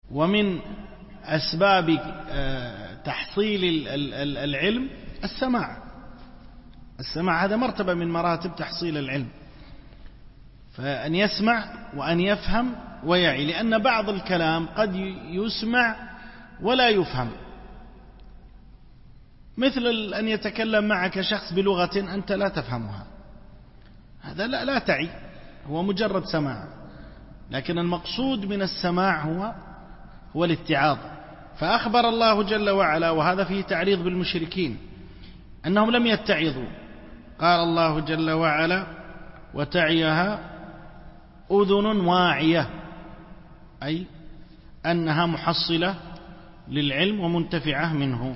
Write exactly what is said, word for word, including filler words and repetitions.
ومن أسباب تحصيل العلم السماع. السماع هذا مرتبة من مراتب تحصيل العلم، فأن يسمع وأن يفهم ويعي، لأن بعض الكلام قد يسمع ولا يفهم، مثل أن يتكلم معك شخص بلغة أنت لا تفهمها، هذا لا, لا تعي، هو مجرد سماع. لكن المقصود من السماع هو هو الاتعاظ. فأخبر الله جل وعلا، وهذا فيه تعريض بالمشركين، أنهم لم يتعظوا. قال الله جل وعلا: وتعيها أذن واعية، أي أنها محصلة للعلم ومنتفعة منه.